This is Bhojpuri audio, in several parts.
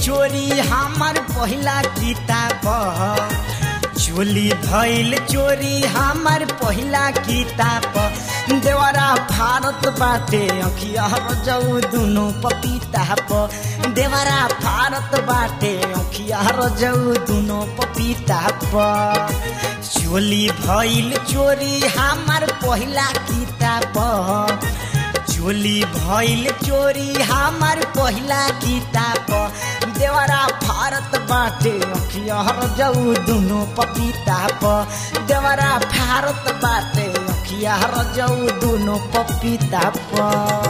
चोरी हमार पहिला किताब चोली भइल चोरी हमार पहिला किताब देवरा भारत बाटे अखिया रजौ दुनो पपीता प देवरा भारत बाटे अखिया रजौ दुनो पपीता प चोली भइल चोरी हमार पहिला किताब चोली भइल चोरी हमार पहिला किताब देवरा भारत बाटे अखिया रजौ दुनो पपीता प देवरा भारत बाटे अखिया रजौ दुनो पपीता प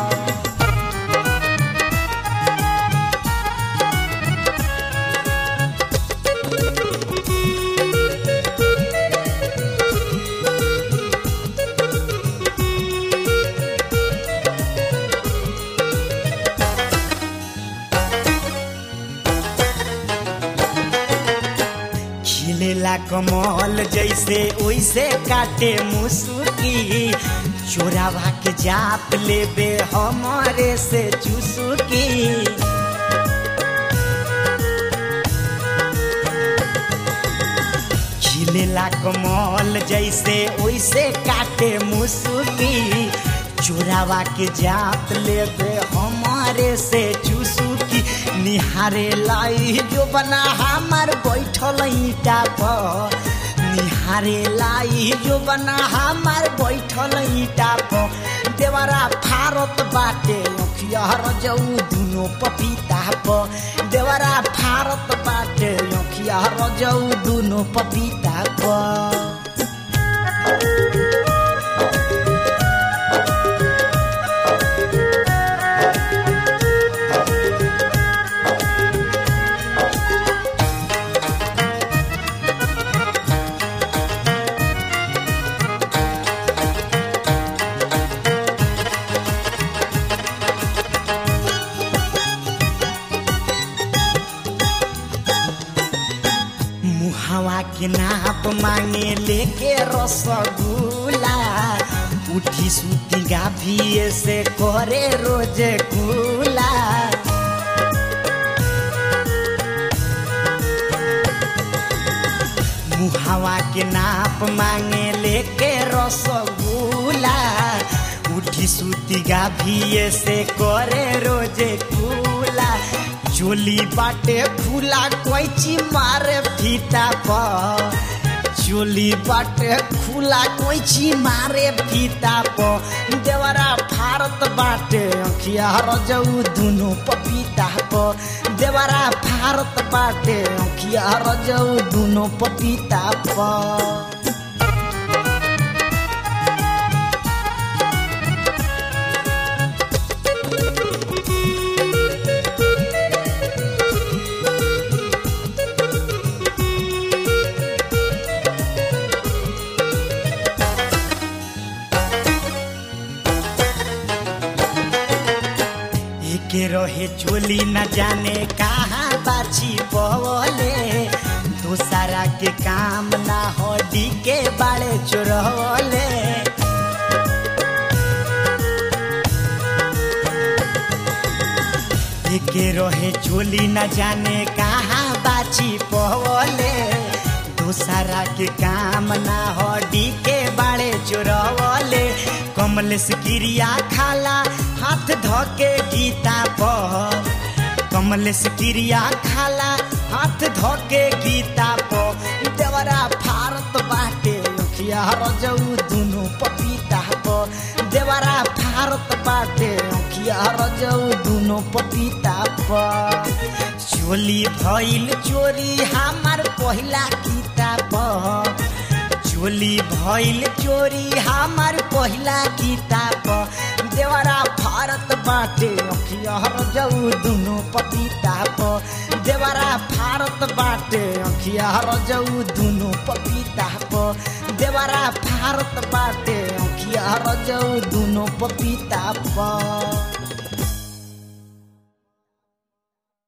खिलेला कमल जैसे ओइसे काटे मुसुकी चोरावा के जाप लेबे हमारे से चुसुकी खिलेला कमल जैसे ओइसे काटे मुसुकी चोरावा के जाप लेबे हमारे से चुसुकी निहारे लाई जो बना हमार बैठल ईटा पर निहारे लाई जो बना हमार बैठल ईटा पर देवरा भारत बाटे अखिया रजौ दुनो पपीता पर देवरा भारत बाटे अखिया रजौ दुनो पपीता पर हवा के नाप मांगे लेके रसगुल्ला उठी सूती गाभिए से करे रोज गुला मुहावा के नाप मांगे लेके रसगुल्ला उठी सूती गाभिए से करे रोज गुला चोली बाटे खुला कोइची मारे फीता प चोली बाटे खुला कोइची मारे फीता प देवरा भारत बाटे अखिया रजौ दुनो पपीता प देवरा भारत बाटे अखिया रजौ दुनो पपीता प के रहे चोली न जाने कहाँ बाछी पवले दूसरा के काम ना हड्डी के बाड़े चोरवले के रहे चोली न जाने कहाँ बाछी पवले दूसरा के काम ना हड्डी के बाड़े चोरवले कमलेश क्रिया खाला हाथ धोके गीता पर कमलेश क्रिया खाला हाथ धोके गीता पर देवरा भारत बाटे अखिया रजौ दुनो पपीता पर देवरा भारत बाटे अखिया रजौ दुनो पपीता पर चोली भइल चोरी हमार पहिला किताब चोली भइल चोरी हमार पहिला किताब देवरा भारत बाटे अखिया रजौ दुनो पपीता प देवरा भारत बाटे अखिया रजौ दुनो पपीता प देवरा भारत बाटे अखिया रजौ दुनो पपीता प